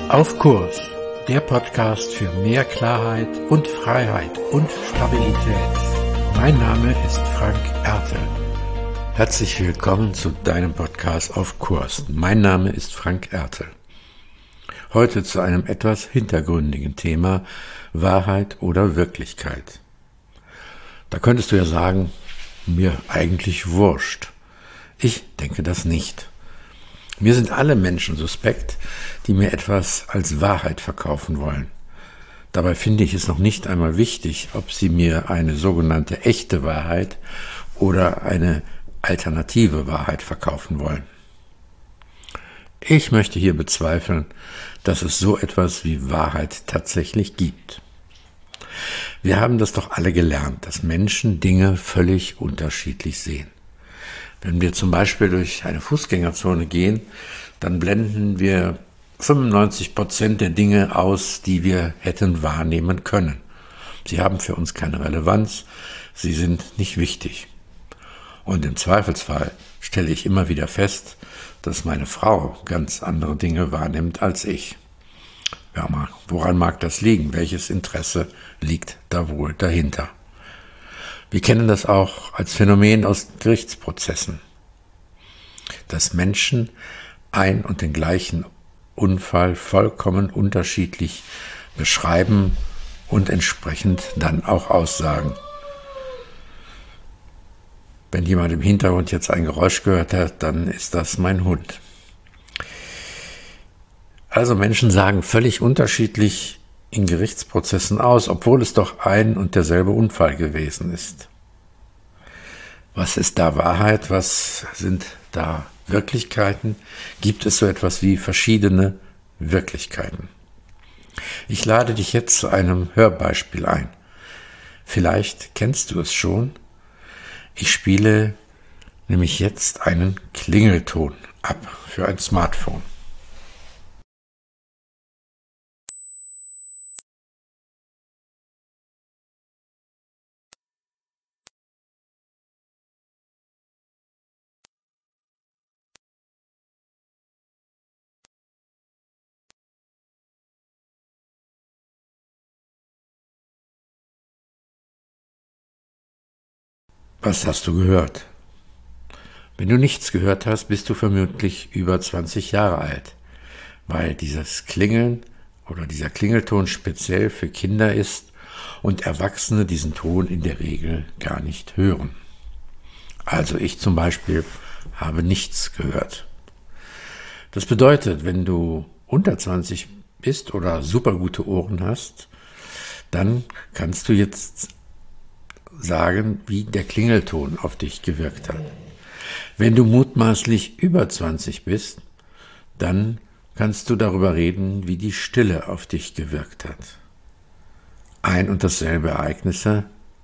Auf Kurs, der Podcast für mehr Klarheit und Freiheit und Stabilität. Mein Name ist Frank Ertel. Herzlich willkommen zu deinem Podcast Auf Kurs. Mein Name ist Frank Ertel. Heute zu einem etwas hintergründigen Thema: Wahrheit oder Wirklichkeit. Da könntest du ja sagen, mir eigentlich wurscht. Ich denke das nicht. Mir sind alle Menschen suspekt, die mir etwas als Wahrheit verkaufen wollen. Dabei finde ich es noch nicht einmal wichtig, ob sie mir eine sogenannte echte Wahrheit oder eine alternative Wahrheit verkaufen wollen. Ich möchte hier bezweifeln, dass es so etwas wie Wahrheit tatsächlich gibt. Wir haben das doch alle gelernt, dass Menschen Dinge völlig unterschiedlich sehen. Wenn wir zum Beispiel durch eine Fußgängerzone gehen, dann blenden wir 95% der Dinge aus, die wir hätten wahrnehmen können. Sie haben für uns keine Relevanz, sie sind nicht wichtig. Und im Zweifelsfall stelle ich immer wieder fest, dass meine Frau ganz andere Dinge wahrnimmt als ich. Ja, woran mag das liegen? Welches Interesse liegt da wohl dahinter? Wir kennen das auch als Phänomen aus Gerichtsprozessen, dass Menschen ein und den gleichen Unfall vollkommen unterschiedlich beschreiben und entsprechend dann auch aussagen. Wenn jemand im Hintergrund jetzt ein Geräusch gehört hat, dann ist das mein Hund. Also Menschen sagen völlig unterschiedlich in Gerichtsprozessen aus, obwohl es doch ein und derselbe Unfall gewesen ist. Was ist da Wahrheit? Was sind da Wirklichkeiten? Gibt es so etwas wie verschiedene Wirklichkeiten? Ich lade dich jetzt zu einem Hörbeispiel ein. Vielleicht kennst du es schon. Ich spiele nämlich jetzt einen Klingelton ab für ein Smartphone. Was hast du gehört? Wenn du nichts gehört hast, bist du vermutlich über 20 Jahre alt, weil dieses Klingeln oder dieser Klingelton speziell für Kinder ist und Erwachsene diesen Ton in der Regel gar nicht hören. Also ich zum Beispiel habe nichts gehört. Das bedeutet, wenn du unter 20 bist oder super gute Ohren hast, dann kannst du jetzt sagen, wie der Klingelton auf dich gewirkt hat. Wenn du mutmaßlich über 20 bist, dann kannst du darüber reden, wie die Stille auf dich gewirkt hat. Ein und dasselbe Ereignisse,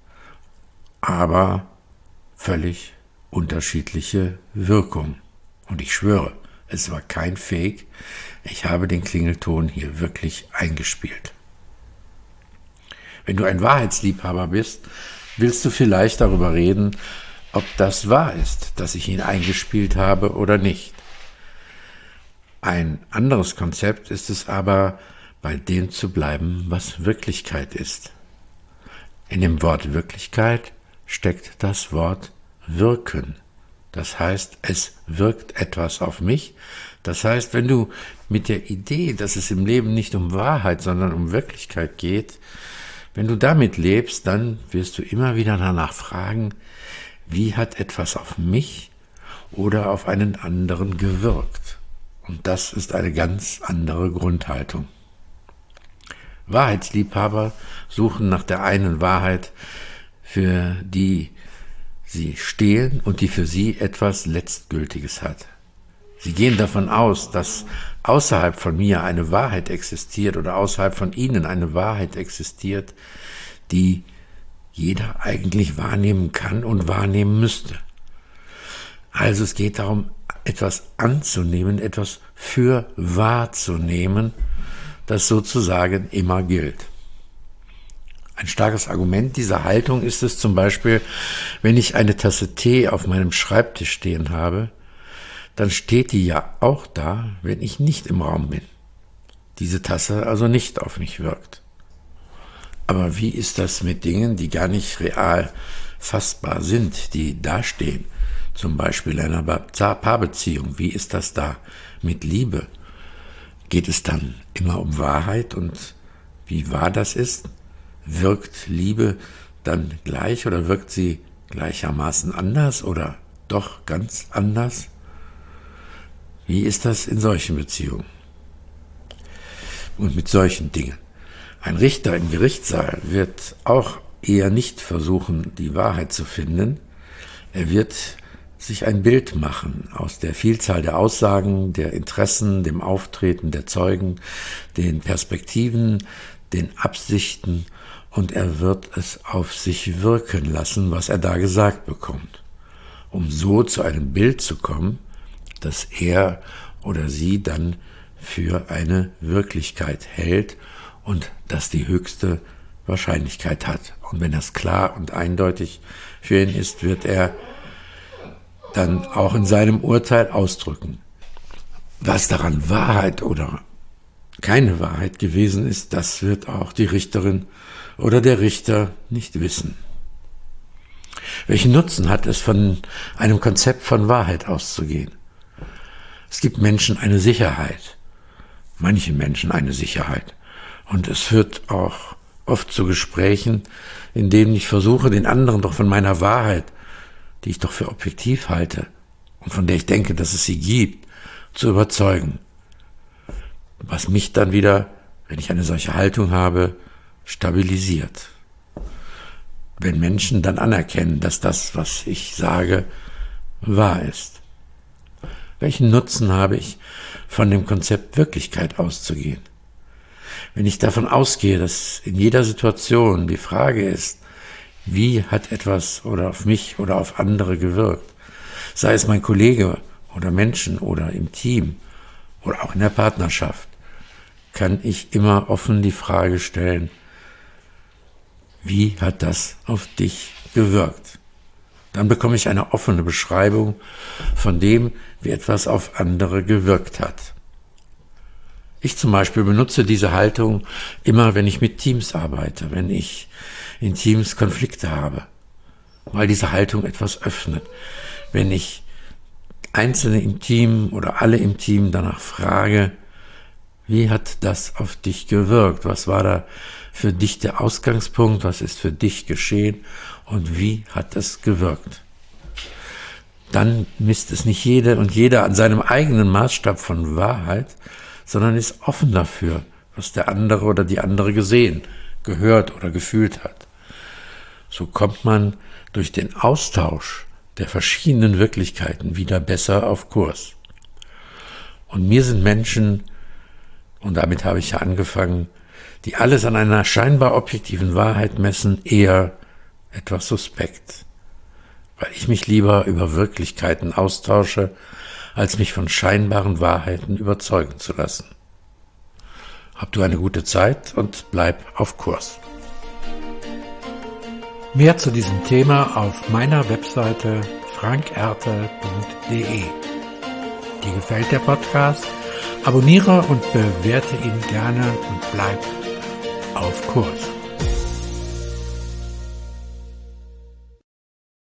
aber völlig unterschiedliche Wirkung. Und ich schwöre, es war kein Fake, ich habe den Klingelton hier wirklich eingespielt. Wenn du ein Wahrheitsliebhaber bist, willst du vielleicht darüber reden, ob das wahr ist, dass ich ihn eingespielt habe oder nicht. Ein anderes Konzept ist es aber, bei dem zu bleiben, was Wirklichkeit ist. In dem Wort Wirklichkeit steckt das Wort wirken. Das heißt, es wirkt etwas auf mich. Das heißt, wenn du mit der Idee, dass es im Leben nicht um Wahrheit, sondern um Wirklichkeit geht, wenn du damit lebst, dann wirst du immer wieder danach fragen, wie hat etwas auf mich oder auf einen anderen gewirkt? Und das ist eine ganz andere Grundhaltung. Wahrheitsliebhaber suchen nach der einen Wahrheit, für die sie stehen und die für sie etwas Letztgültiges hat. Sie gehen davon aus, dass außerhalb von mir eine Wahrheit existiert oder außerhalb von ihnen eine Wahrheit existiert, die jeder eigentlich wahrnehmen kann und wahrnehmen müsste. Also es geht darum, etwas anzunehmen, etwas für wahrzunehmen, das sozusagen immer gilt. Ein starkes Argument dieser Haltung ist es zum Beispiel, wenn ich eine Tasse Tee auf meinem Schreibtisch stehen habe, dann steht die ja auch da, wenn ich nicht im Raum bin. diese Tasse also nicht auf mich wirkt. Aber wie ist das mit Dingen, die gar nicht real fassbar sind, die dastehen? Zum Beispiel in einer Paarbeziehung. Wie ist das da mit Liebe? Geht es dann immer um Wahrheit und wie wahr das ist? Wirkt Liebe dann gleich oder wirkt sie gleichermaßen anders oder doch ganz anders? Wie ist das in solchen Beziehungen und mit solchen Dingen? Ein Richter im Gerichtssaal wird auch eher nicht versuchen, die Wahrheit zu finden. Er wird sich ein Bild machen aus der Vielzahl der Aussagen, der Interessen, dem Auftreten der Zeugen, den Perspektiven, den Absichten, und er wird es auf sich wirken lassen, was er da gesagt bekommt, um so zu einem Bild zu kommen, das er oder sie dann für eine Wirklichkeit hält und das die höchste Wahrscheinlichkeit hat. Und wenn das klar und eindeutig für ihn ist, wird er dann auch in seinem Urteil ausdrücken. Was daran Wahrheit oder keine Wahrheit gewesen ist, das wird auch die Richterin oder der Richter nicht wissen. Welchen Nutzen hat es, von einem Konzept von Wahrheit auszugehen? Es gibt Menschen eine Sicherheit, manche Menschen eine Sicherheit. Und es führt auch oft zu Gesprächen, in denen ich versuche, den anderen doch von meiner Wahrheit, die ich doch für objektiv halte und von der ich denke, dass es sie gibt, zu überzeugen. Was mich dann wieder, wenn ich eine solche Haltung habe, stabilisiert. Wenn Menschen dann anerkennen, dass das, was ich sage, wahr ist. Welchen Nutzen habe ich, von dem Konzept Wirklichkeit auszugehen? Wenn ich davon ausgehe, dass in jeder Situation die Frage ist, wie hat etwas oder auf mich oder auf andere gewirkt, sei es mein Kollege oder Menschen oder im Team oder auch in der Partnerschaft, kann ich immer offen die Frage stellen, wie hat das auf dich gewirkt? Dann bekomme ich eine offene Beschreibung von dem, wie etwas auf andere gewirkt hat. Ich zum Beispiel benutze diese Haltung immer, wenn ich mit Teams arbeite, wenn ich in Teams Konflikte habe, weil diese Haltung etwas öffnet. Wenn ich Einzelne im Team oder alle im Team danach frage, wie hat das auf dich gewirkt? Was war da für dich der Ausgangspunkt? Was ist für dich geschehen? Und wie hat es gewirkt? Dann misst es nicht jede und jeder an seinem eigenen Maßstab von Wahrheit, sondern ist offen dafür, was der andere oder die andere gesehen, gehört oder gefühlt hat. So kommt man durch den Austausch der verschiedenen Wirklichkeiten wieder besser auf Kurs. Und mir sind Menschen, und damit habe ich ja angefangen, die alles an einer scheinbar objektiven Wahrheit messen, eher etwas suspekt, weil ich mich lieber über Wirklichkeiten austausche, als mich von scheinbaren Wahrheiten überzeugen zu lassen. Hab du eine gute Zeit und bleib auf Kurs. Mehr zu diesem Thema auf meiner Webseite frankerte.de. Dir gefällt der Podcast? Abonniere und bewerte ihn gerne und bleib auf Kurs.